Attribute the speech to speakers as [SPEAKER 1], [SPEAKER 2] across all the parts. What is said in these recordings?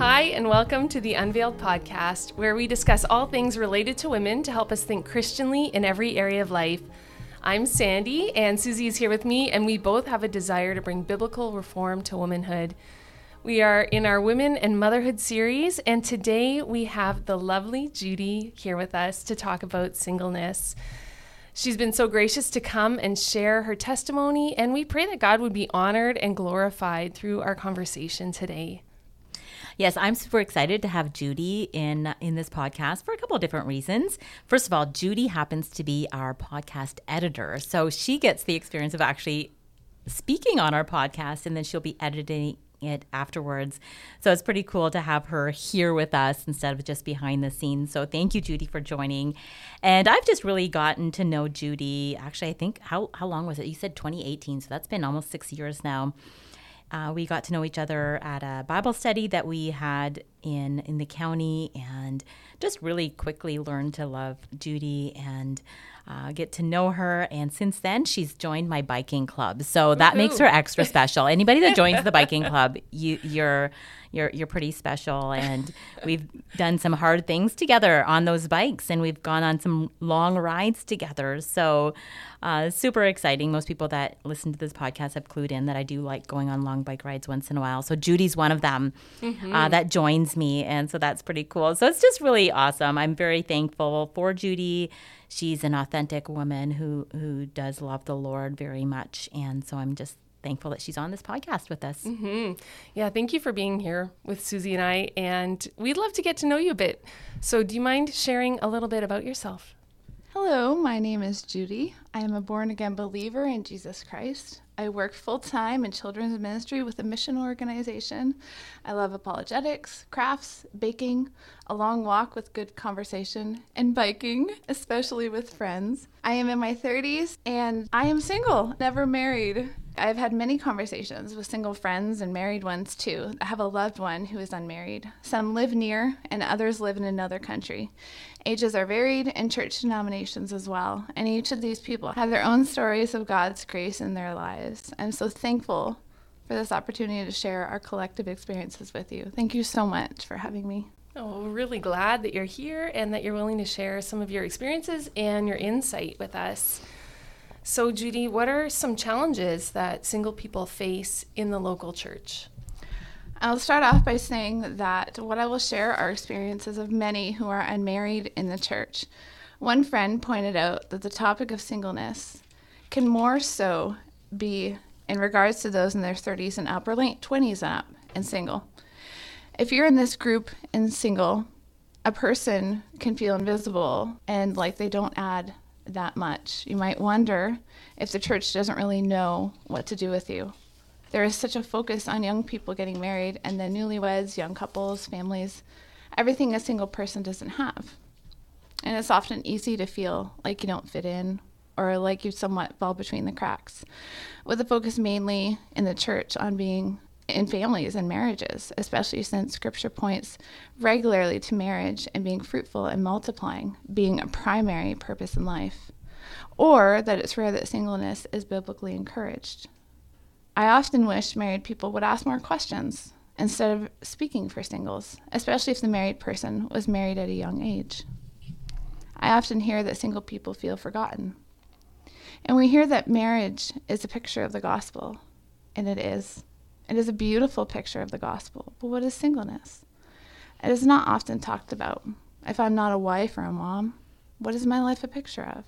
[SPEAKER 1] Hi, and welcome to the Unveiled Podcast, where we discuss all things related to women to help us think Christianly in every area of life. I'm Sandy, and Susie is here with me, and we both have a desire to bring biblical reform to womanhood. We are in our Women and Motherhood series, and today we have the lovely Judy here with us to talk about singleness. She's been so gracious to come and share her testimony, and we pray that God would be honored and glorified through our conversation today.
[SPEAKER 2] Yes, I'm super excited to have Judy in this podcast for a couple of different reasons. First of all, Judy happens to be our podcast editor, so she gets the experience of actually speaking on our podcast, and then she'll be editing it afterwards. So it's pretty cool to have her here with us instead of just behind the scenes. So thank you, Judy, for joining. And I've just really gotten to know Judy. Actually, I think, how long was it? You said 2018, so that's been almost 6 years now. We got to know each other at a Bible study that we had in the county, and just really quickly learned to love Judy and get to know her. And since then, she's joined my biking club, so that makes her extra special. Anybody that joins the biking club, you're pretty special. And we've done some hard things together on those bikes, and we've gone on some long rides together. So super exciting. Most people that listen to this podcast have clued in that I do like going on long bike rides once in a while. So Judy's one of them that joins me, and so that's pretty cool. So it's just really awesome. I'm very thankful for Judy. She's an authentic woman who does love the Lord very much, and so I'm just thankful that she's on this podcast with us.
[SPEAKER 1] Yeah, thank you for being here with Susie and I, and we'd love to get to know you a bit. So do you mind sharing a little bit about yourself?
[SPEAKER 3] Hello, my name is Judy. I am a born-again believer in Jesus Christ. I work full-time in children's ministry with a mission organization. I love apologetics, crafts, baking, a long walk with good conversation, and biking, especially with friends. I am in my 30s, and I am single, never married. I've had many conversations with single friends and married ones too. I have a loved one who is unmarried. Some live near and others live in another country. Ages are varied and church denominations as well. And each of these people have their own stories of God's grace in their lives. I'm so thankful for this opportunity to share our collective experiences with you. Thank you so much for having me.
[SPEAKER 1] Oh, we're really glad that you're here and that you're willing to share some of your experiences and your insight with us. So, Judy, what are some challenges that single people face in the local church?
[SPEAKER 3] I'll start off by saying that what I will share are experiences of many who are unmarried in the church. One friend pointed out that the topic of singleness can more so be in regards to those in their 30s and up, or late 20s and up, and single. If you're in this group and single, a person can feel invisible and like they don't add that much. You might wonder if the church doesn't really know what to do with you. There is such a focus on young people getting married and then newlyweds, young couples, families, everything a single person doesn't have. And it's often easy to feel like you don't fit in or like you somewhat fall between the cracks, with the focus mainly in the church on being in families and marriages, especially since Scripture points regularly to marriage and being fruitful and multiplying being a primary purpose in life, or that it's rare that singleness is biblically encouraged. I often wish married people would ask more questions instead of speaking for singles, especially if the married person was married at a young age. I often hear that single people feel forgotten. And we hear that marriage is a picture of the gospel, and it is. It is a beautiful picture of the gospel. But what is singleness? It is not often talked about. If I'm not a wife or a mom, what is my life a picture of?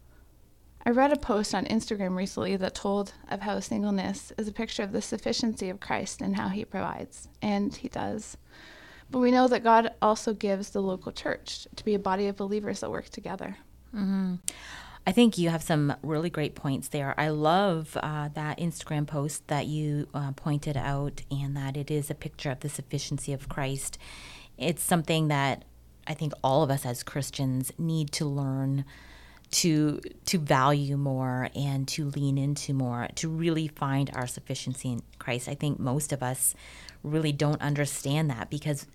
[SPEAKER 3] I read a post on Instagram recently that told of how singleness is a picture of the sufficiency of Christ and how he provides, and he does. But we know that God also gives the local church to be a body of believers that work together.
[SPEAKER 2] Mm-hmm. I think you have some really great points there. I love that Instagram post that you pointed out, and that it is a picture of the sufficiency of Christ. It's something that I think all of us as Christians need to learn to value more and to lean into more, to really find our sufficiency in Christ. I think most of us really don't understand that, because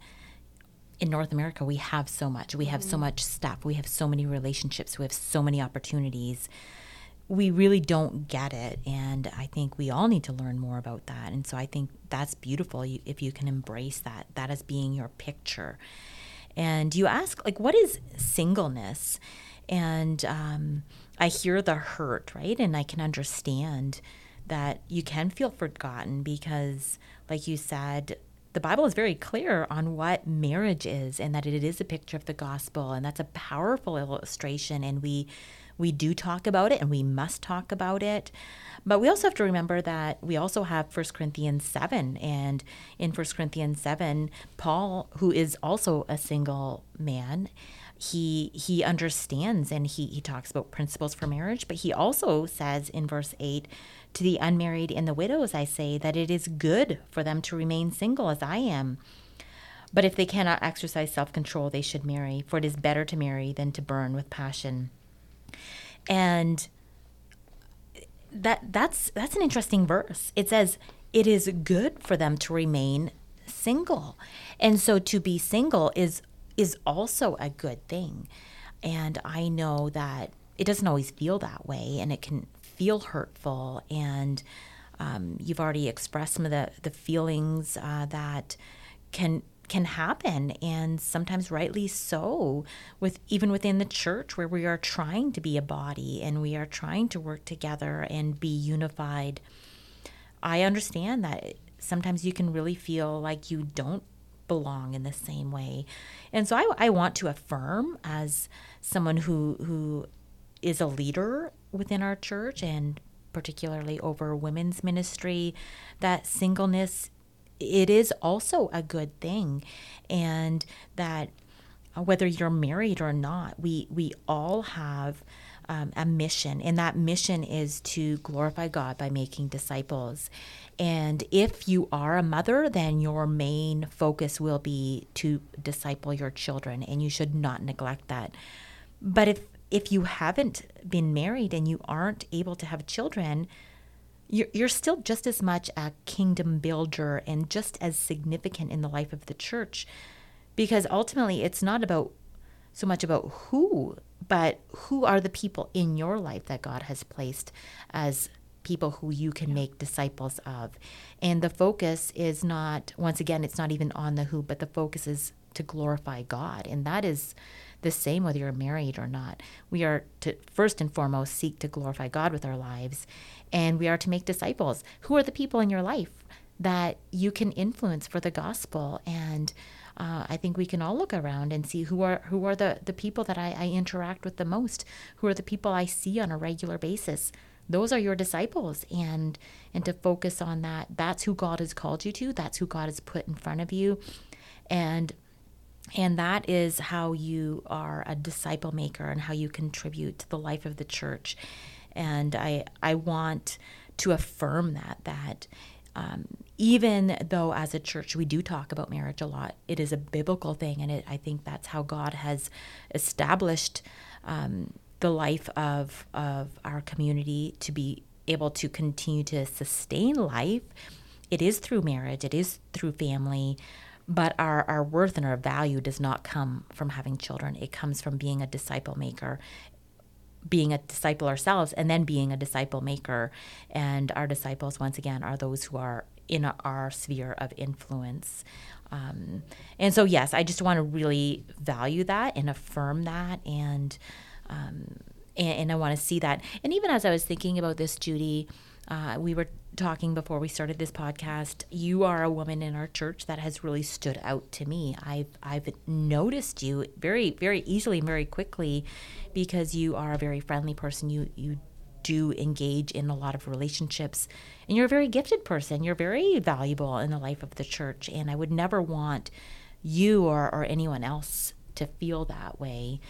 [SPEAKER 2] in North America, we have so much. We have so much stuff. We have so many relationships. We have so many opportunities. we really don't get it. And I think we all need to learn more about that. And so I think that's beautiful if you can embrace that as being your picture. And you ask, like, what is singleness? And I hear the hurt, right? And I can understand that you can feel forgotten because, like you said, the Bible is very clear on what marriage is and that it is a picture of the gospel. And that's a powerful illustration. And we do talk about it and we must talk about it. But we also have to remember that we also have 1 Corinthians 7. And in 1 Corinthians 7, Paul, who is also a single man, he understands and he talks about principles for marriage. But he also says in verse 8, to the unmarried and the widows, I say that it is good for them to remain single as I am. But if they cannot exercise self-control, they should marry, for it is better to marry than to burn with passion. And that's an interesting verse. It says it is good for them to remain single. And so to be single is also a good thing. And I know that it doesn't always feel that way, and it can feel hurtful. And you've already expressed some of the feelings that can happen, and sometimes rightly so, even within the church, where we are trying to be a body and we are trying to work together and be unified. I understand that sometimes you can really feel like you don't belong in the same way. And so I want to affirm, as someone who is a leader within our church, and particularly over women's ministry, that singleness, it is also a good thing. And that whether you're married or not, we all have a mission, and that mission is to glorify God by making disciples. And if you are a mother, then your main focus will be to disciple your children, and you should not neglect that. But if you haven't been married and you aren't able to have children, you're still just as much a kingdom builder and just as significant in the life of the church, because ultimately it's not so much about but who are the people in your life that God has placed as people who you can make disciples of. And the focus is not, once again, it's not even on the who, but the focus is to glorify God. And that is the same whether you're married or not. We are to first and foremost seek to glorify God with our lives, and we are to make disciples. Who are the people in your life that you can influence for the gospel? And I think we can all look around and see who are the people that I interact with the most, who are the people I see on a regular basis. Those are your disciples, and to focus on that. That's who God has called you to. That's who God has put in front of you, and that is how you are a disciple maker and how you contribute to the life of the church. And I want to affirm that even though as a church we do talk about marriage a lot, it is a biblical thing, and I think that's how God has established the life of our community to be able to continue to sustain life. It is through marriage, it is through family, but our worth and our value does not come from having children. It comes from being a disciple maker, being a disciple ourselves, and then being a disciple maker. And our disciples, once again, are those who are in our sphere of influence. And so, yes, I just want to really value that and affirm that, and I want to see that. And even as I was thinking about this, Judy, we were talking before we started this podcast. You are a woman in our church that has really stood out to me. I've noticed you very, very easily and very quickly, because you are a very friendly person. You do engage in a lot of relationships, and you're a very gifted person. You're very valuable in the life of the church, and I would never want you or anyone else to feel that way.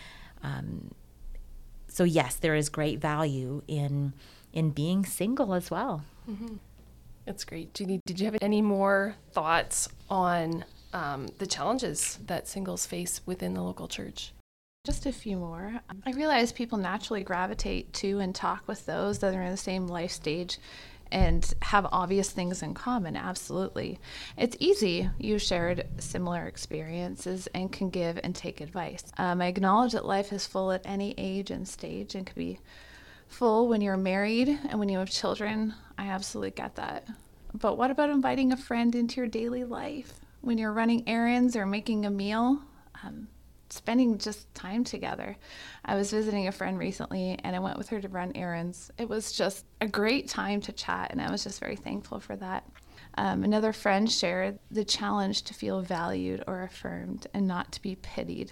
[SPEAKER 2] So yes, there is great value in being single as well.
[SPEAKER 1] Mm-hmm. That's great. Judy, did you have any more thoughts on the challenges that singles face within the local church?
[SPEAKER 3] Just a few more. I realize people naturally gravitate to and talk with those that are in the same life stage and have obvious things in common. Absolutely. It's easy. You shared similar experiences and can give and take advice. I acknowledge that life is full at any age and stage and can be full when you're married and when you have children. I absolutely get that. But what about inviting a friend into your daily life when you're running errands or making a meal? Spending just time together. I was visiting a friend recently and I went with her to run errands. It was just a great time to chat, and I was just very thankful for that. Another friend shared the challenge to feel valued or affirmed and not to be pitied.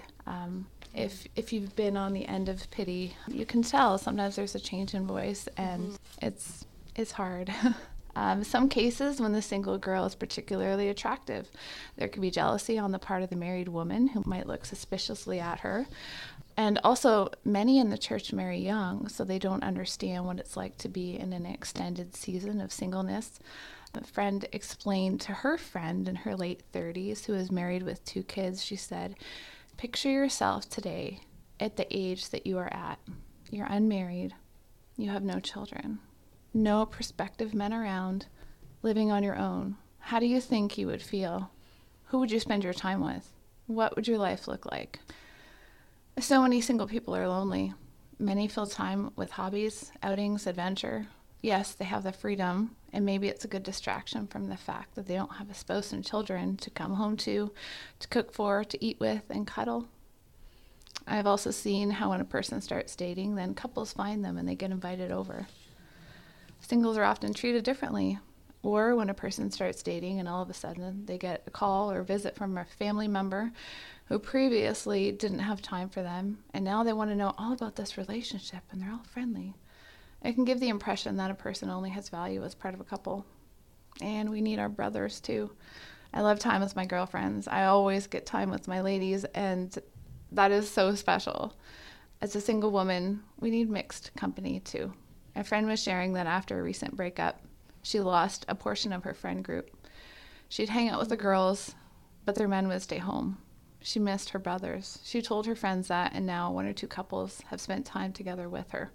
[SPEAKER 3] If you've been on the end of pity, you can tell sometimes there's a change in voice, and it's hard. Some cases, when the single girl is particularly attractive, there could be jealousy on the part of the married woman who might look suspiciously at her. And also, many in the church marry young, so they don't understand what it's like to be in an extended season of singleness. A friend explained to her friend in her late 30s who is married with 2 kids, she said, "Picture yourself today at the age that you are at. You're unmarried. You have no children. No prospective men around, living on your own. How do you think you would feel? Who would you spend your time with? What would your life look like?" So many single people are lonely. Many fill time with hobbies, outings, adventure. Yes, they have the freedom, and maybe it's a good distraction from the fact that they don't have a spouse and children to come home to cook for, to eat with, and cuddle. I've also seen how when a person starts dating, then couples find them and they get invited over. Singles are often treated differently. Or when a person starts dating and all of a sudden they get a call or visit from a family member who previously didn't have time for them, and now they want to know all about this relationship and they're all friendly. It can give the impression that a person only has value as part of a couple. And we need our brothers too. I love time with my girlfriends. I always get time with my ladies, and that is so special. As a single woman, we need mixed company too. A friend was sharing that after a recent breakup, she lost a portion of her friend group. She'd hang out with the girls, but their men would stay home. She missed her brothers. She told her friends that, and now 1 or 2 couples have spent time together with her.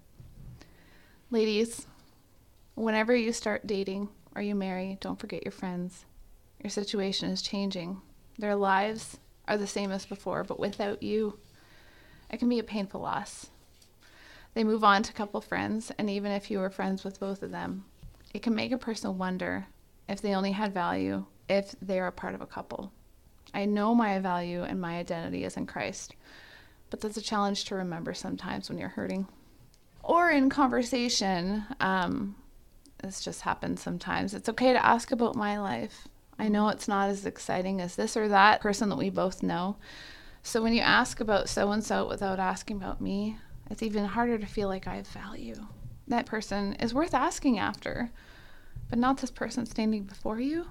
[SPEAKER 3] Ladies, whenever you start dating or you marry, don't forget your friends. Your situation is changing. Their lives are the same as before, but without you, it can be a painful loss. They move on to couple friends, and even if you were friends with both of them, it can make a person wonder if they only had value if they are a part of a couple. I know my value and my identity is in Christ, but that's a challenge to remember sometimes when you're hurting. Or in conversation, this just happens sometimes. It's okay to ask about my life. I know it's not as exciting as this or that person that we both know. So when you ask about so-and-so without asking about me, it's even harder to feel like I have value. That person is worth asking after, but not this person standing before you.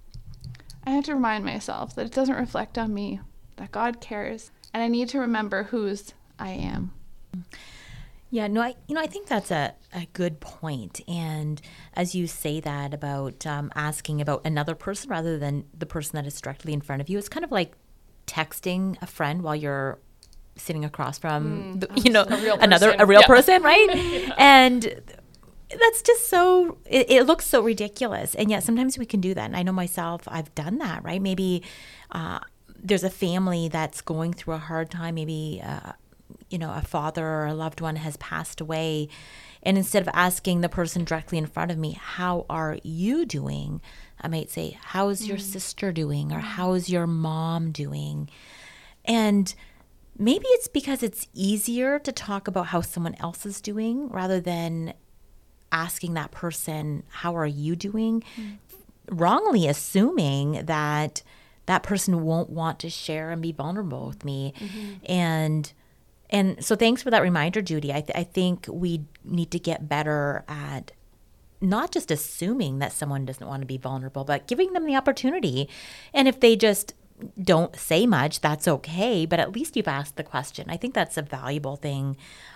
[SPEAKER 3] I have to remind myself that it doesn't reflect on me, that God cares, and I need to remember whose I am.
[SPEAKER 2] Yeah, no, I think that's a good point. And as you say that about asking about another person rather than the person that is directly in front of you, it's kind of like texting a friend while you're sitting across from a real person, right? And that's just so it looks so ridiculous, and yet sometimes we can do that. And I know myself, I've done that, right? Maybe there's a family that's going through a hard time, maybe a father or a loved one has passed away, and instead of asking the person directly in front of me, how are you doing, I might say, how's your sister doing, or how's your mom doing? And maybe it's because it's easier to talk about how someone else is doing rather than asking that person, how are you doing? Wrongly assuming that that person won't want to share and be vulnerable with me. And so thanks for that reminder, Judy. I think we need to get better at not just assuming that someone doesn't want to be vulnerable, but giving them the opportunity. And if they just don't say much, that's okay, but at least you've asked the question. I think that's a valuable thing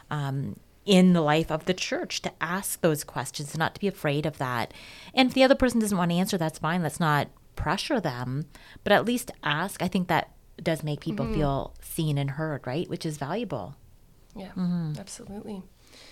[SPEAKER 2] in the life of the church, to ask those questions, not to be afraid of that. And if the other person doesn't want to answer, that's fine. Let's not pressure them, but at least ask. I think that does make people feel seen and heard, right? Which is valuable.
[SPEAKER 1] Yeah, absolutely.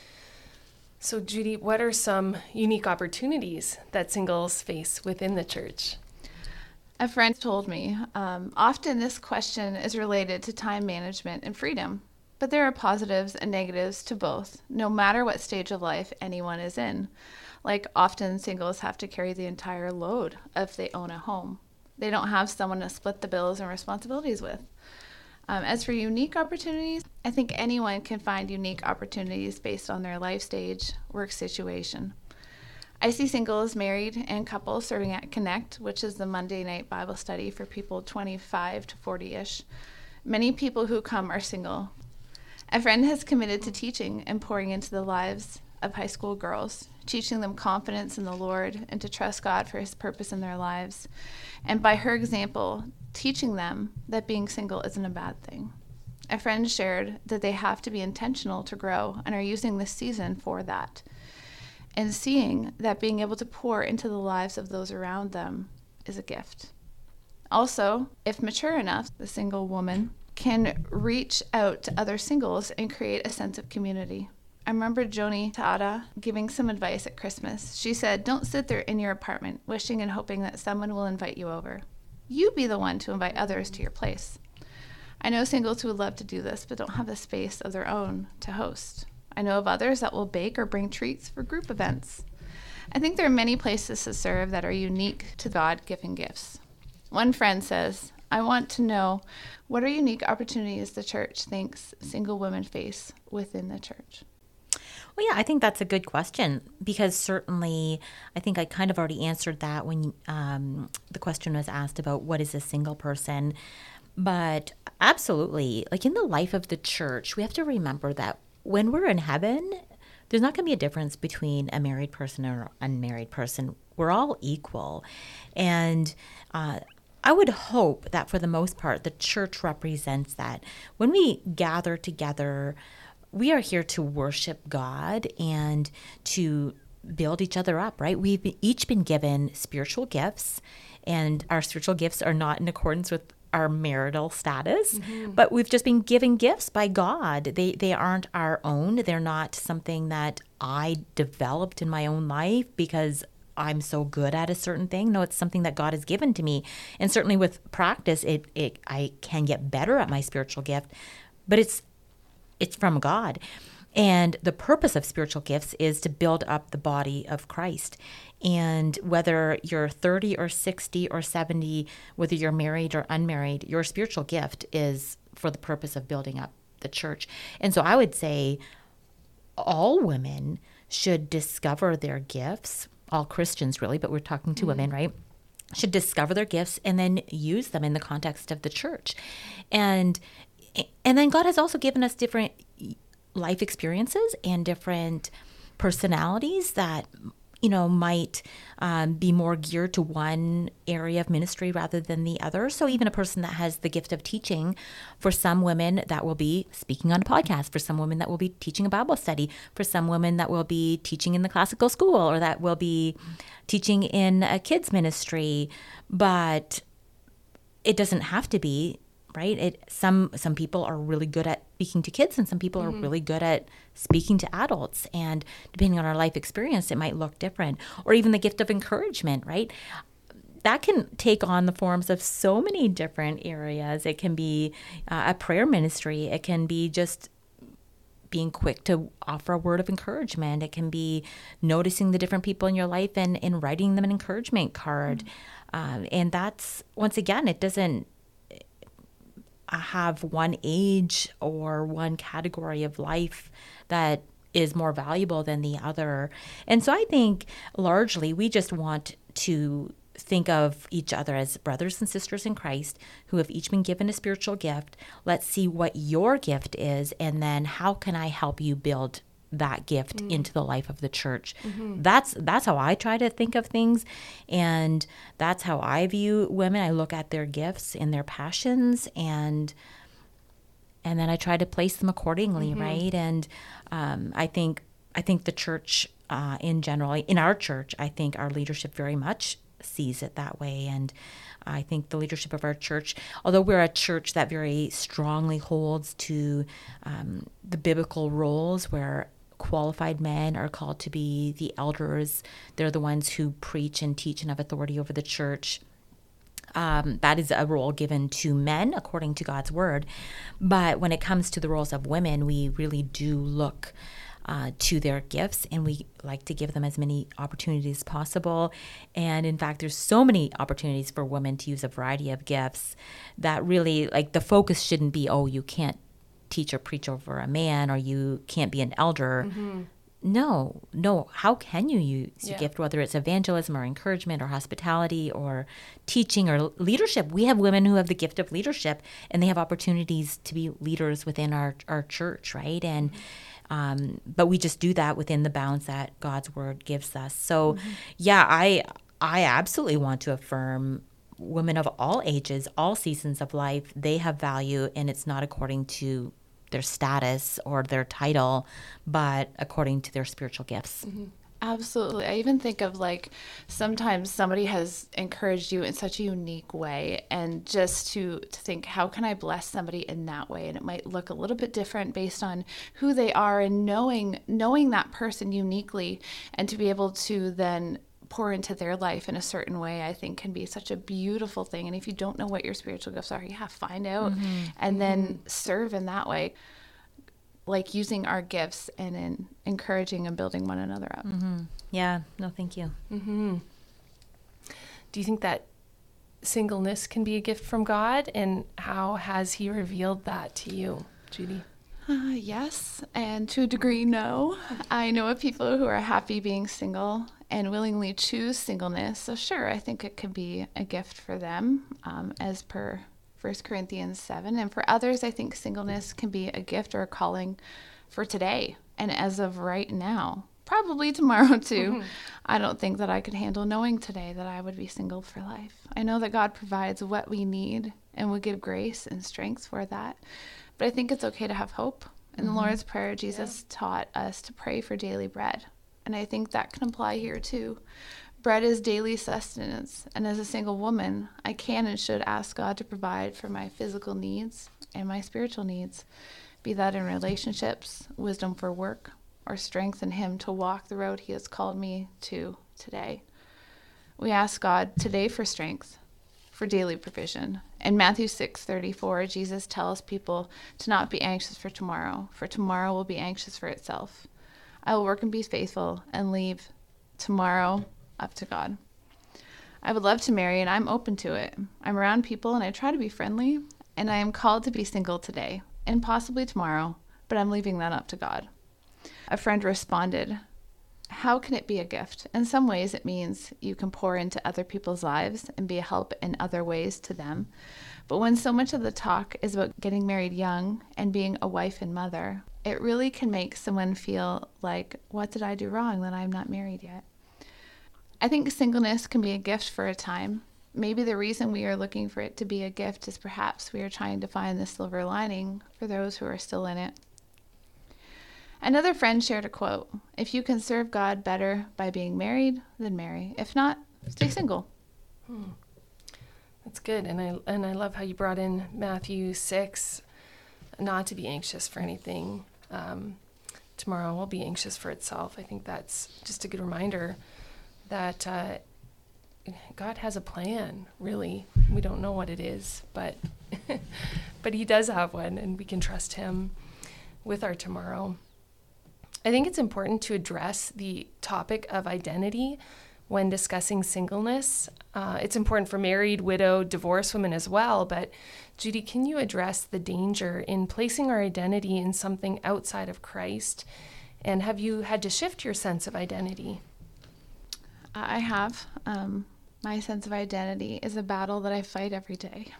[SPEAKER 1] So Judy, what are some unique opportunities that singles face within the church?
[SPEAKER 3] A friend told me, often this question is related to time management and freedom. But there are positives and negatives to both, no matter what stage of life anyone is in. Like often singles have to carry the entire load if they own a home. They don't have someone to split the bills and responsibilities with. As for unique opportunities, I think anyone can find unique opportunities based on their life stage, work situation. I see singles, married, and couples serving at Connect, which is the Monday night Bible study for people 25 to 40-ish. Many people who come are single. A friend has committed to teaching and pouring into the lives of high school girls, teaching them confidence in the Lord and to trust God for his purpose in their lives. And by her example, teaching them that being single isn't a bad thing. A friend shared that they have to be intentional to grow and are using this season for that. And seeing that being able to pour into the lives of those around them is a gift. Also, if mature enough, the single woman can reach out to other singles and create a sense of community. I remember Joni Tada giving some advice at Christmas. She said, "Don't sit there in your apartment wishing and hoping that someone will invite you over. You be the one to invite others to your place." I know singles who would love to do this but don't have the space of their own to host. I know of others that will bake or bring treats for group events. I think there are many places to serve that are unique to God-given gifts. One friend says, "I want to know what are unique opportunities the church thinks single women face within the church."
[SPEAKER 2] Well, yeah, I think that's a good question because certainly I think I kind of already answered that when the question was asked about what is a single person. But absolutely, like in the life of the church, we have to remember that when we're in heaven, there's not going to be a difference between a married person or unmarried person. We're all equal. And I would hope that for the most part, the church represents that. When we gather together, we are here to worship God and to build each other up, right? We've each been given spiritual gifts, and our spiritual gifts are not in accordance with our marital status, but we've just been given gifts by God. They aren't our own. They're not something that I developed in my own life because I'm so good at a certain thing. No, it's something that God has given to me. And certainly with practice, I can get better at my spiritual gift, but it's from God. And the purpose of spiritual gifts is to build up the body of Christ. And whether you're 30 or 60 or 70, whether you're married or unmarried, your spiritual gift is for the purpose of building up the church. And so I would say all women should discover their gifts, all Christians really, but we're talking to women, right? Should discover their gifts and then use them in the context of the church. And then God has also given us different life experiences and different personalities that, might be more geared to one area of ministry rather than the other. So even a person that has the gift of teaching, for some women that will be speaking on a podcast, for some women that will be teaching a Bible study, for some women that will be teaching in the classical school or that will be teaching in a kids ministry. But it doesn't have to be, right? Some people are really good at speaking to kids and some people are really good at speaking to adults. And depending on our life experience, it might look different. Or even the gift of encouragement, right? That can take on the forms of so many different areas. It can be a prayer ministry. It can be just being quick to offer a word of encouragement. It can be noticing the different people in your life and writing them an encouragement card. And that's, once again, it doesn't have one age or one category of life that is more valuable than the other. And so I think largely we just want to think of each other as brothers and sisters in Christ who have each been given a spiritual gift. Let's see what your gift is, and then how can I help you build that gift into the life of the church. That's how I try to think of things, and that's how I view women. I look at their gifts and their passions, and then I try to place them accordingly, right? And I think the church in general, in our church, I think our leadership very much sees it that way. And I think the leadership of our church, although we're a church that very strongly holds to the biblical roles where qualified men are called to be the elders, they're the ones who preach and teach and have authority over the church. That is a role given to men according to God's word. But when it comes to the roles of women, we really do look to their gifts, and we like to give them as many opportunities as possible. And in fact, there's so many opportunities for women to use a variety of gifts that really, like, the focus shouldn't be, oh, you can't teach or preach over a man, or you can't be an elder.
[SPEAKER 1] Mm-hmm.
[SPEAKER 2] No. How can you use your gift, whether it's evangelism or encouragement or hospitality or teaching or leadership? We have women who have the gift of leadership, and they have opportunities to be leaders within our church, right? And but we just do that within the bounds that God's word gives us. So, I absolutely want to affirm women of all ages, all seasons of life. They have value, and it's not according to their status or their title, but according to their spiritual gifts.
[SPEAKER 3] Mm-hmm. Absolutely. I even think of, like, sometimes somebody has encouraged you in such a unique way, and just to think, how can I bless somebody in that way? And it might look a little bit different based on who they are, and knowing that person uniquely, and to be able to then pour into their life in a certain way, I think can be such a beautiful thing. And if you don't know what your spiritual gifts are, find out and then serve in that way, like using our gifts and in encouraging and building one another up.
[SPEAKER 2] Yeah, no, thank you.
[SPEAKER 1] Do you think that singleness can be a gift from God, and how has he revealed that to you, Judy?
[SPEAKER 3] Yes, and to a degree, no. I know of people who are happy being single and willingly choose singleness. So sure, I think it could be a gift for them, as per 1 Corinthians 7. And for others, I think singleness can be a gift or a calling for today and as of right now. Probably tomorrow too. I don't think that I could handle knowing today that I would be single for life. I know that God provides what we need and will give grace and strength for that. But I think it's okay to have hope. In the Lord's Prayer, Jesus taught us to pray for daily bread. And I think that can apply here too. Bread is daily sustenance. And as a single woman, I can and should ask God to provide for my physical needs and my spiritual needs, be that in relationships, wisdom for work, or strength in him to walk the road he has called me to today. We ask God today for strength, for daily provision. In Matthew 6:34, Jesus tells people to not be anxious for tomorrow will be anxious for itself. I will work and be faithful and leave tomorrow up to God. I would love to marry, and I'm open to it. I'm around people and I try to be friendly, and I am called to be single today and possibly tomorrow, but I'm leaving that up to God. A friend responded, how can it be a gift? In some ways, it means you can pour into other people's lives and be a help in other ways to them. But when so much of the talk is about getting married young and being a wife and mother, it really can make someone feel like, what did I do wrong that I'm not married yet? I think singleness can be a gift for a time. Maybe the reason we are looking for it to be a gift is perhaps we are trying to find the silver lining for those who are still in it. Another friend shared a quote, if you can serve God better by being married, then marry. If not, stay single.
[SPEAKER 1] That's good. And I love how you brought in Matthew 6, not to be anxious for anything. Tomorrow will be anxious for itself. I think that's just a good reminder that God has a plan, really. We don't know what it is, but but he does have one, and we can trust him with our tomorrow. I think it's important to address the topic of identity when discussing singleness. It's important for married, widowed, divorced women as well, but Judy, can you address the danger in placing our identity in something outside of Christ? And have you had to shift your sense of identity?
[SPEAKER 3] I have. My sense of identity is a battle that I fight every day.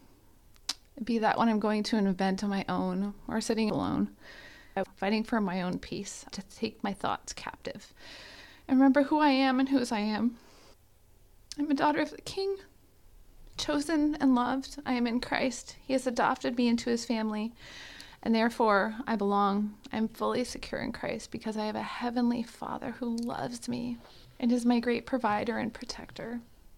[SPEAKER 3] Be that when I'm going to an event on my own or sitting alone, I'm fighting for my own peace, to take my thoughts captive and remember who I am and whose I am. I'm a daughter of the King, chosen and loved. I am in Christ. He has adopted me into his family, and therefore I belong. I'm fully secure in Christ because I have a heavenly Father who loves me and is my great provider and protector.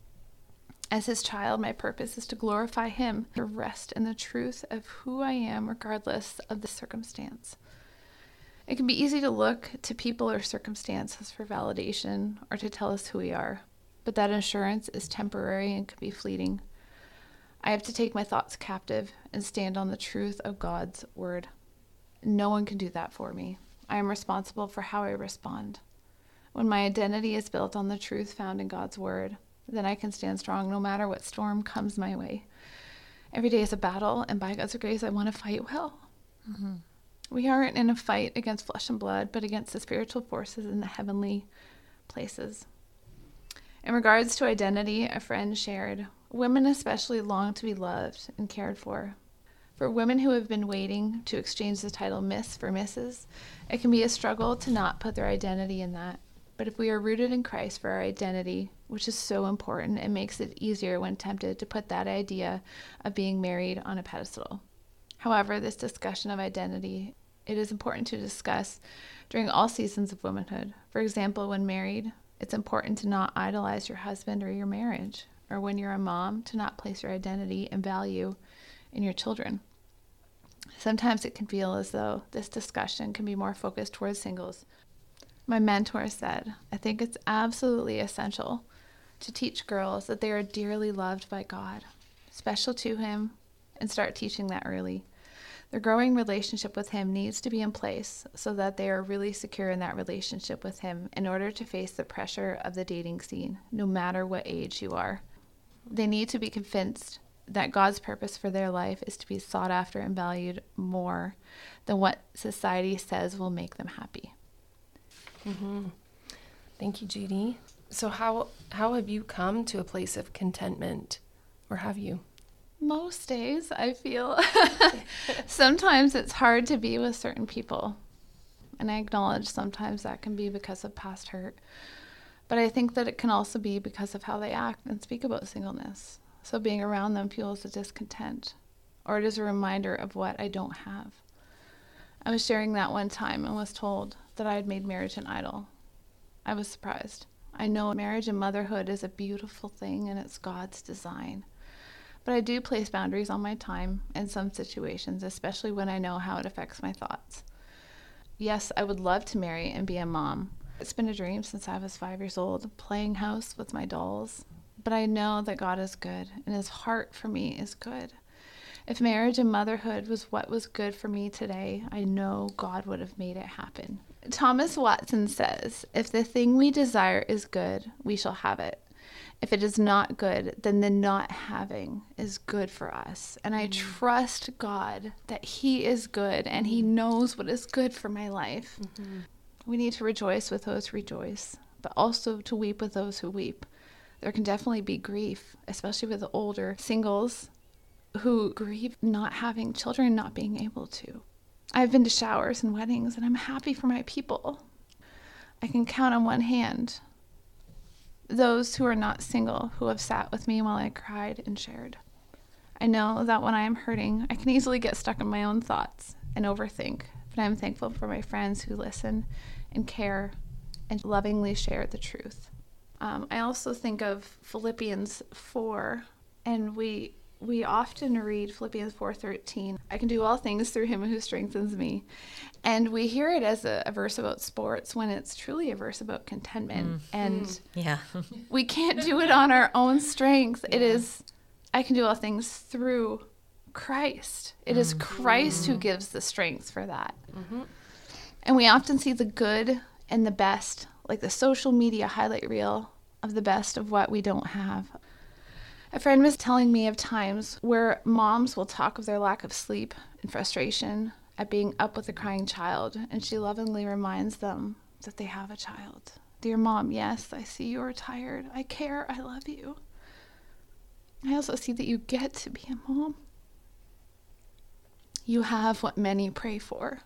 [SPEAKER 3] As his child, my purpose is to glorify him, to rest in the truth of who I am regardless of the circumstance. It can be easy to look to people or circumstances for validation or to tell us who we are, but that assurance is temporary and can be fleeting. I have to take my thoughts captive and stand on the truth of God's word. No one can do that for me. I am responsible for how I respond. When my identity is built on the truth found in God's word, then I can stand strong no matter what storm comes my way. Every day is a battle, and by God's grace, I want to fight well. Mm-hmm. We aren't in a fight against flesh and blood, but against the spiritual forces in the heavenly places. In regards to identity, a friend shared, women especially long to be loved and cared for. For women who have been waiting to exchange the title Miss for Mrs., it can be a struggle to not put their identity in that. But if we are rooted in Christ for our identity, which is so important, it makes it easier when tempted to put that idea of being married on a pedestal. However, this discussion of identity, it is important to discuss during all seasons of womanhood. For example, when married, it's important to not idolize your husband or your marriage, or when you're a mom, to not place your identity and value in your children. Sometimes it can feel as though this discussion can be more focused towards singles. My mentor said, I think it's absolutely essential to teach girls that they are dearly loved by God, special to Him, and start teaching that early. Their growing relationship with Him needs to be in place so that they are really secure in that relationship with Him in order to face the pressure of the dating scene, no matter what age you are. They need to be convinced that God's purpose for their life is to be sought after and valued more than what society says will make them happy.
[SPEAKER 1] Mm-hmm. Thank you, Judy. So how have you come to a place of contentment, or have you?
[SPEAKER 3] Most days, I feel. Sometimes it's hard to be with certain people. And I acknowledge sometimes that can be because of past hurt. But I think that it can also be because of how they act and speak about singleness. So being around them fuels a discontent, or it is a reminder of what I don't have. I was sharing that one time and was told that I had made marriage an idol. I was surprised. I know marriage and motherhood is a beautiful thing and it's God's design. But I do place boundaries on my time in some situations, especially when I know how it affects my thoughts. Yes, I would love to marry and be a mom. It's been a dream since I was 5 years old, playing house with my dolls. But I know that God is good, and His heart for me is good. If marriage and motherhood was what was good for me today, I know God would have made it happen. Thomas Watson says, if the thing we desire is good, we shall have it. If it is not good, then the not having is good for us. And I trust God that He is good and He knows what is good for my life. Mm-hmm. We need to rejoice with those who rejoice, but also to weep with those who weep. There can definitely be grief, especially with the older singles who grieve not having children, not being able to. I've been to showers and weddings, and I'm happy for my people. I can count on one hand those who are not single, who have sat with me while I cried and shared. I know that when I am hurting, I can easily get stuck in my own thoughts and overthink, but I'm thankful for my friends who listen and care and lovingly share the truth. I also think of Philippians 4, and we often read Philippians 4:13. I can do all things through Him who strengthens me. And we hear it as a verse about sports when it's truly a verse about contentment. And
[SPEAKER 2] yeah,
[SPEAKER 3] we can't do it on our own strength. Yeah. It is, I can do all things through Christ. It is Christ who gives the strength for that. Mm-hmm. And we often see the good and the best, like the social media highlight reel of the best of what we don't have. A friend was telling me of times where moms will talk of their lack of sleep and frustration at being up with a crying child, and she lovingly reminds them that they have a child. Dear mom, yes, I see you are tired. I care. I love you. I also see that you get to be a mom. You have what many pray for.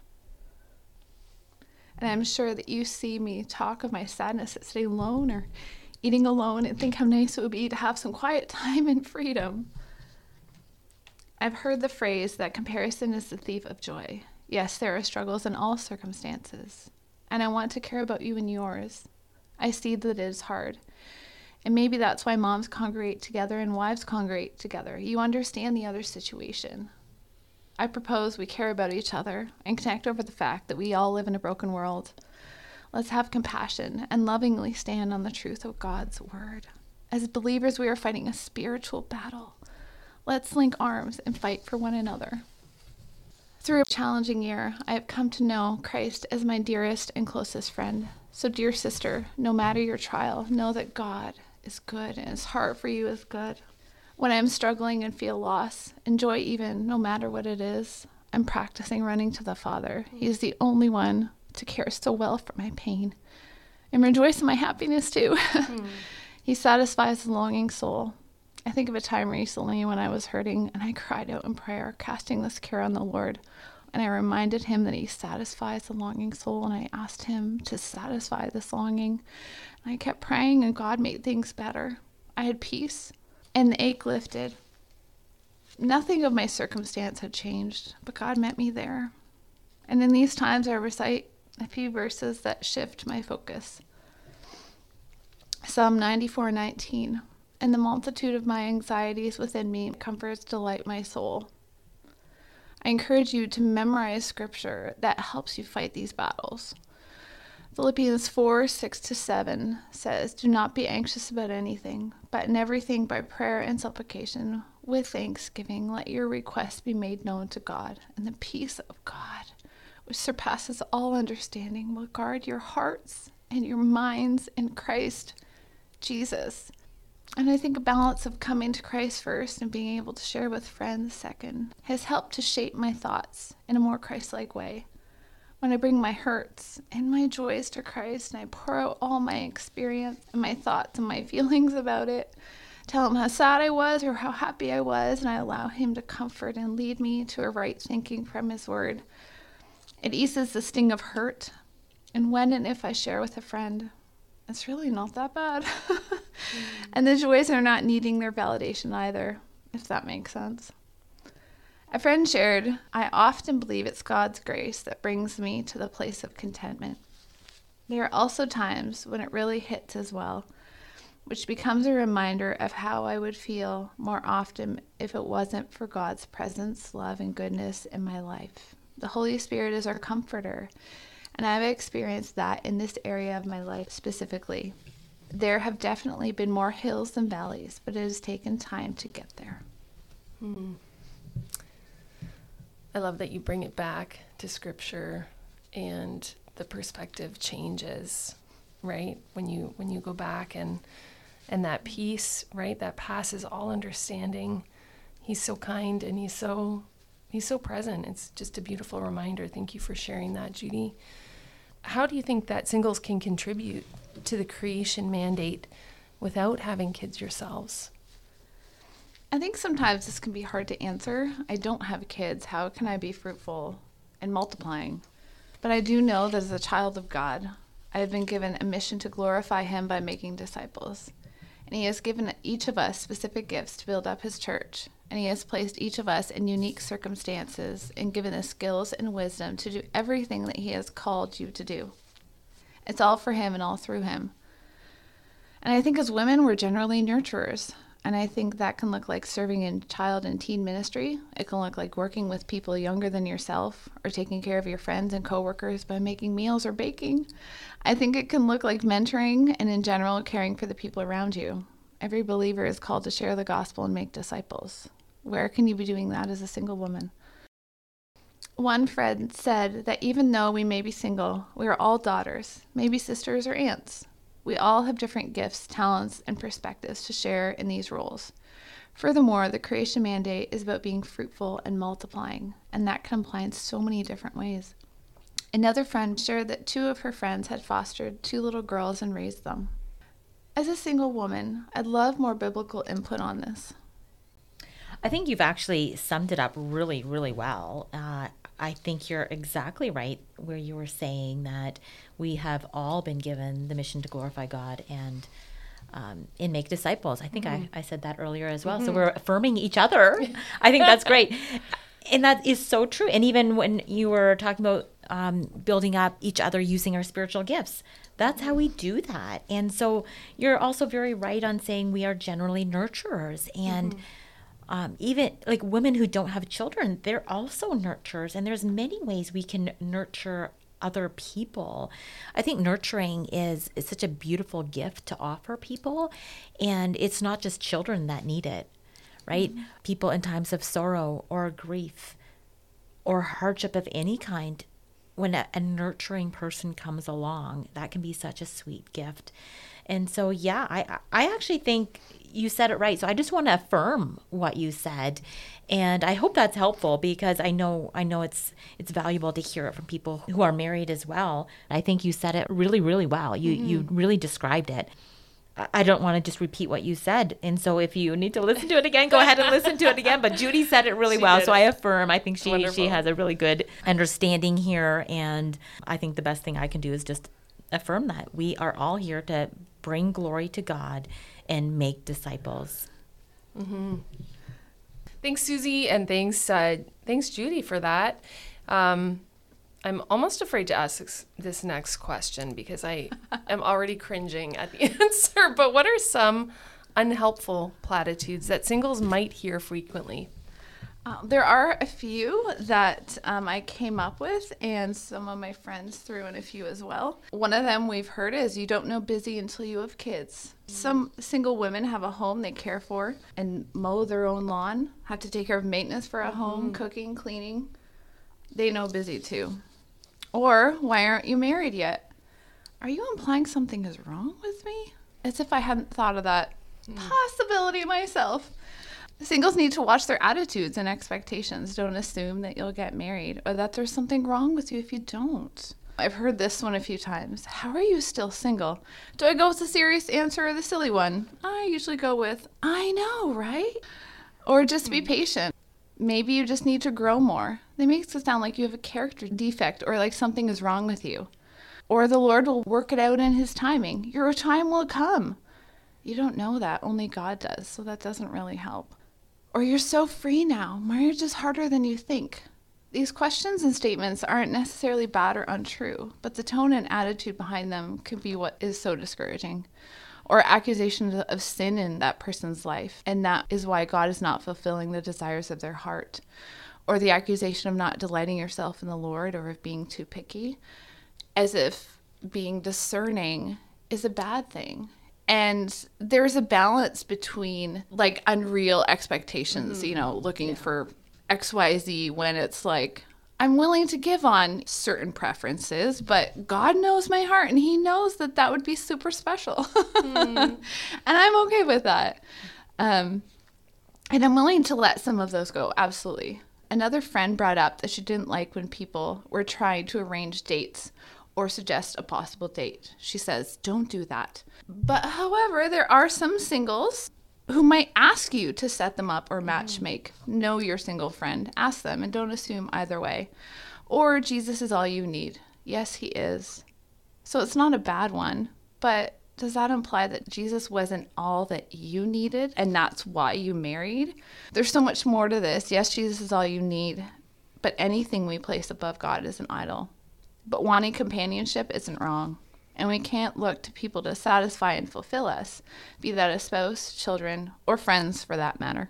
[SPEAKER 3] And I'm sure that you see me talk of my sadness at sitting alone or eating alone and think how nice it would be to have some quiet time and freedom. I've heard the phrase that comparison is the thief of joy. Yes, there are struggles in all circumstances, and I want to care about you and yours. I see that it is hard, and maybe that's why moms congregate together and wives congregate together. You understand the other situation. I propose we care about each other and connect over the fact that we all live in a broken world. Let's have compassion and lovingly stand on the truth of God's word. As believers, we are fighting a spiritual battle. Let's link arms and fight for one another. Through a challenging year, I have come to know Christ as my dearest and closest friend. So, dear sister, no matter your trial, know that God is good and his heart for you is good. When I am struggling and feel loss, enjoy even no matter what it is, I'm practicing running to the Father. He is the only one to care so well for my pain. And rejoice in my happiness too. He satisfies the longing soul. I think of a time recently when I was hurting and I cried out in prayer, casting this care on the Lord. And I reminded him that he satisfies the longing soul, and I asked him to satisfy this longing. And I kept praying and God made things better. I had peace and the ache lifted. Nothing of my circumstance had changed, but God met me there. And in these times I recite a few verses that shift my focus. Psalm 94:19. And the multitude of my anxieties within me comforts delight my soul. I encourage you to memorize scripture that helps you fight these battles. Philippians 4:6-7 says, do not be anxious about anything, but in everything by prayer and supplication, with thanksgiving, let your requests be made known to God, and the peace of God, which surpasses all understanding, will guard your hearts and your minds in Christ Jesus. And I think a balance of coming to Christ first and being able to share with friends second has helped to shape my thoughts in a more Christ-like way. When I bring my hurts and my joys to Christ and I pour out all my experience and my thoughts and my feelings about it, tell him how sad I was or how happy I was, and I allow him to comfort and lead me to a right thinking from his word. It eases the sting of hurt, and when and if I share with a friend, it's really not that bad. And the joys are not needing their validation either, if that makes sense. A friend shared, I often believe it's God's grace that brings me to the place of contentment. There are also times when it really hits as well, which becomes a reminder of how I would feel more often if it wasn't for God's presence, love, and goodness in my life. The Holy Spirit is our comforter, and I've experienced that in this area of my life specifically. There have definitely been more hills than valleys, but it has taken time to get there.
[SPEAKER 1] I love that you bring it back to scripture and the perspective changes, right? When you go back and that peace, right, that passes all understanding. He's so kind and he's so present. It's just a beautiful reminder. Thank you for sharing that, Judy. How do you think that singles can contribute to the creation mandate without having kids yourselves?
[SPEAKER 3] I think sometimes this can be hard to answer. I don't have kids. How can I be fruitful and multiplying? But I do know that as a child of God, I have been given a mission to glorify him by making disciples. And he has given each of us specific gifts to build up his church. And he has placed each of us in unique circumstances and given us skills and wisdom to do everything that he has called you to do. It's all for him and all through him. And I think as women, we're generally nurturers. And I think that can look like serving in child and teen ministry. It can look like working with people younger than yourself, or taking care of your friends and coworkers by making meals or baking. I think it can look like mentoring and in general caring for the people around you. Every believer is called to share the gospel and make disciples. Where can you be doing that as a single woman? One friend said that even though we may be single, we are all daughters, maybe sisters or aunts. We all have different gifts, talents, and perspectives to share in these roles. Furthermore, the creation mandate is about being fruitful and multiplying, and that can apply in so many different ways. Another friend shared that 2 of her friends had fostered 2 little girls and raised them. As a single woman, I'd love more biblical input on this.
[SPEAKER 2] I think you've actually summed it up really, really well. I think you're exactly right where you were saying that we have all been given the mission to glorify God and make disciples. I think I said that earlier as well. So we're affirming each other. I think that's great. And that is so true. And even when you were talking about building up each other using our spiritual gifts, that's how we do that. And so you're also very right on saying we are generally nurturers. And even like women who don't have children, they're also nurturers. And there's many ways we can nurture other people. I think nurturing is such a beautiful gift to offer people. And it's not just children that need it, right? People in times of sorrow or grief or hardship of any kind, when a nurturing person comes along, that can be such a sweet gift. And so, yeah, I actually think you said it right. So I just want to affirm what you said. And I hope that's helpful, because I know it's valuable to hear it from people who are married as well. I think you said it really, really well. You really described it. I don't want to just repeat what you said. And so if you need to listen to it again, go ahead and listen to it again. But Judy said it really well. So I affirm. I think she has a really good understanding here. And I think the best thing I can do is just affirm that we are all here to bring glory to God and make disciples.
[SPEAKER 1] Mm-hmm. Thanks, Susie, and thanks, Judy, for that. I'm almost afraid to ask this next question because I am already cringing at the answer. But what are some unhelpful platitudes that singles might hear frequently?
[SPEAKER 3] There are a few that I came up with, and some of my friends threw in a few as well. One of them we've heard is, you don't know busy until you have kids. Some single women have a home they care for and mow their own lawn, have to take care of maintenance for a home, cooking, cleaning. They know busy too. Or, why aren't you married yet? Are you implying something is wrong with me? As if I hadn't thought of that possibility myself. Singles need to watch their attitudes and expectations. Don't assume that you'll get married or that there's something wrong with you if you don't. I've heard this one a few times. How are you still single? Do I go with the serious answer or the silly one? I usually go with, I know, right? Or just be patient. Maybe you just need to grow more. That makes it sound like you have a character defect or like something is wrong with you. Or the Lord will work it out in his timing. Your time will come. You don't know that. Only God does. So that doesn't really help. Or you're so free now. Marriage is harder than you think. These questions and statements aren't necessarily bad or untrue, but the tone and attitude behind them could be what is so discouraging. Or accusations of sin in that person's life, and that is why God is not fulfilling the desires of their heart. Or the accusation of not delighting yourself in the Lord, or of being too picky, as if being discerning is a bad thing. And there's a balance between like unreal expectations, looking for XYZ, when it's like, I'm willing to give on certain preferences, but God knows my heart and he knows that would be super special. And I'm okay with that. And I'm willing to let some of those go. Absolutely. Another friend brought up that she didn't like when people were trying to arrange dates or suggest a possible date. She says, don't do that. But however, there are some singles who might ask you to set them up or matchmake. Know your single friend. Ask them and don't assume either way. Or Jesus is all you need. Yes, he is. So it's not a bad one, but does that imply that Jesus wasn't all that you needed and that's why you married? There's so much more to this. Yes, Jesus is all you need, but anything we place above God is an idol. But wanting companionship isn't wrong. And we can't look to people to satisfy and fulfill us, be that a spouse, children, or friends for that matter.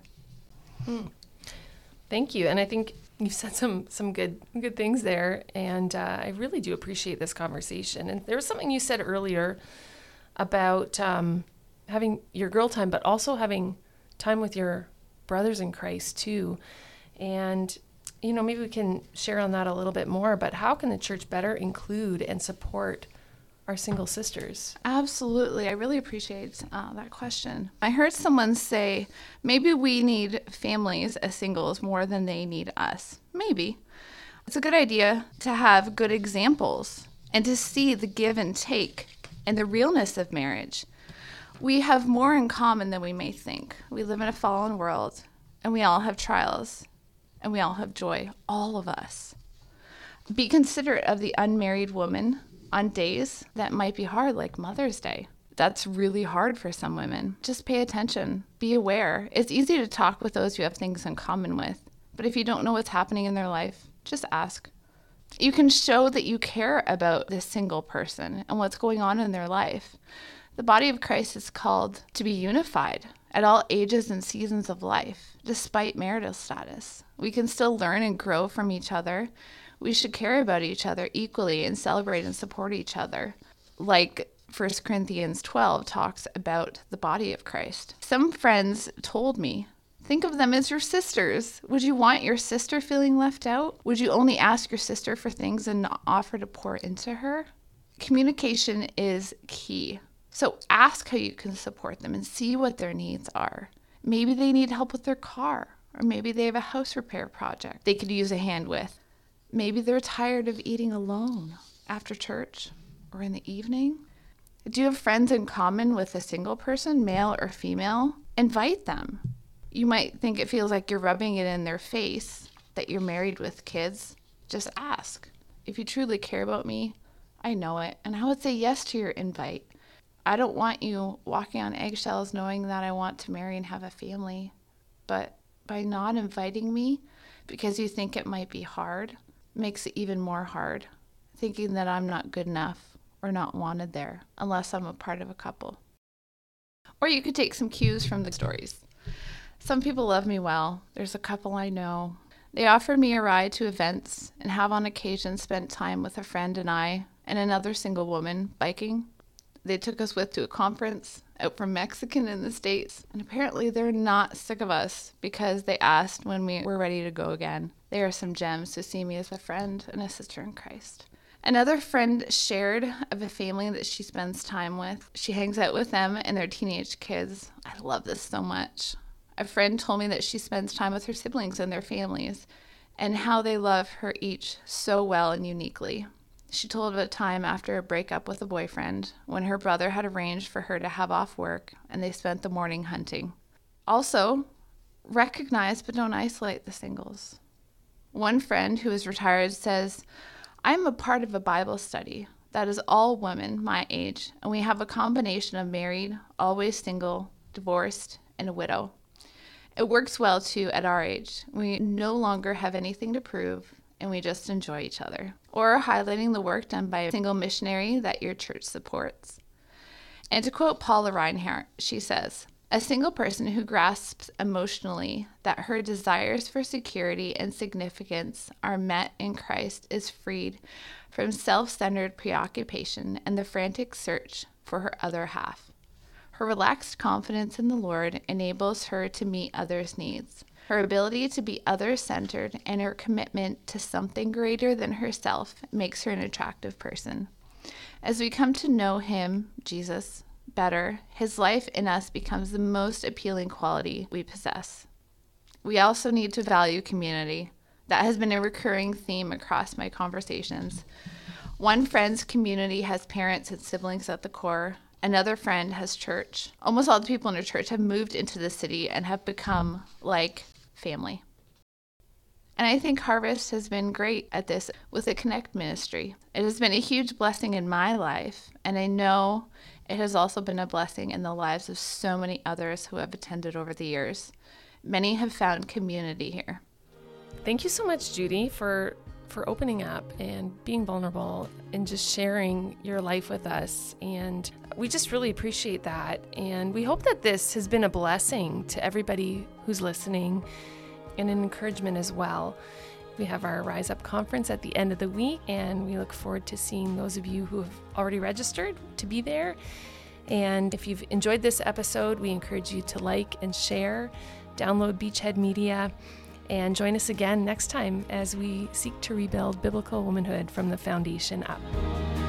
[SPEAKER 1] Thank you. And I think you've said some good things there. And I really do appreciate this conversation. And there was something you said earlier about having your girl time, but also having time with your brothers in Christ too. And maybe we can share on that a little bit more. But how can the church better include and support our single sisters?
[SPEAKER 3] Absolutely. I really appreciate that question. I heard someone say, maybe we need families as singles more than they need us. Maybe. It's a good idea to have good examples and to see the give and take and the realness of marriage. We have more in common than we may think. We live in a fallen world, and we all have trials, and we all have joy, all of us. Be considerate of the unmarried woman on days that might be hard, like Mother's Day. That's really hard for some women. Just pay attention. Be aware. It's easy to talk with those you have things in common with, but if you don't know what's happening in their life, just ask. You can show that you care about this single person and what's going on in their life. The body of Christ is called to be unified at all ages and seasons of life, despite marital status. We can still learn and grow from each other. We should care about each other equally and celebrate and support each other. Like 1 Corinthians 12 talks about the body of Christ. Some friends told me Think of them as your sisters. Would you want your sister feeling left out? Would you only ask your sister for things and not offer to pour into her? Communication is key. So ask how you can support them and see what their needs are. Maybe they need help with their car, or maybe they have a house repair project they could use a hand with. Maybe they're tired of eating alone after church or in the evening. Do you have friends in common with a single person, male or female? Invite them. You might think it feels like you're rubbing it in their face that you're married with kids. Just ask. If you truly care about me, I know it, and I would say yes to your invite. I don't want you walking on eggshells knowing that I want to marry and have a family. But by not inviting me because you think it might be hard, makes it even more hard, thinking that I'm not good enough or not wanted there unless I'm a part of a couple. Or you could take some cues from the stories. Some people love me well. There's a couple I know. They offered me a ride to events and have on occasion spent time with a friend and I and another single woman biking. They took us to a conference out from Mexican in the States, and apparently they're not sick of us because they asked when we were ready to go again. They are some gems to see me as a friend and a sister in Christ. Another friend shared of a family that she spends time with. She hangs out with them and their teenage kids. I love this so much. A friend told me that she spends time with her siblings and their families and how they love her each so well and uniquely. She told of a time after a breakup with a boyfriend when her brother had arranged for her to have off work and they spent the morning hunting. Also, recognize but don't isolate the singles. One friend who is retired says, I'm a part of a Bible study that is all women my age, and we have a combination of married, always single, divorced, and a widow. It works well, too, at our age. We no longer have anything to prove, and we just enjoy each other. Or highlighting the work done by a single missionary that your church supports. And to quote Paula Reinhardt, she says, a single person who grasps emotionally that her desires for security and significance are met in Christ is freed from self-centered preoccupation and the frantic search for her other half. Her relaxed confidence in the Lord enables her to meet others' needs. Her ability to be other-centered and her commitment to something greater than herself makes her an attractive person. As we come to know him, Jesus, better, his life in us becomes the most appealing quality we possess. We also need to value community. That has been a recurring theme across my conversations. One friend's community has parents and siblings at the core. Another friend has church. Almost all the people in her church have moved into the city and have become like family. And I think Harvest has been great at this with the Connect ministry. It has been a huge blessing in my life, and I know it has also been a blessing in the lives of so many others who have attended over the years. Many have found community here.
[SPEAKER 1] Thank you so much, Judy, for opening up and being vulnerable and just sharing your life with us. And we just really appreciate that. And we hope that this has been a blessing to everybody who's listening and an encouragement as well. We have our Rise Up conference at the end of the week, and we look forward to seeing those of you who have already registered to be there. And if you've enjoyed this episode, we encourage you to like and share, download Beachhead Media, and join us again next time as we seek to rebuild biblical womanhood from the foundation up.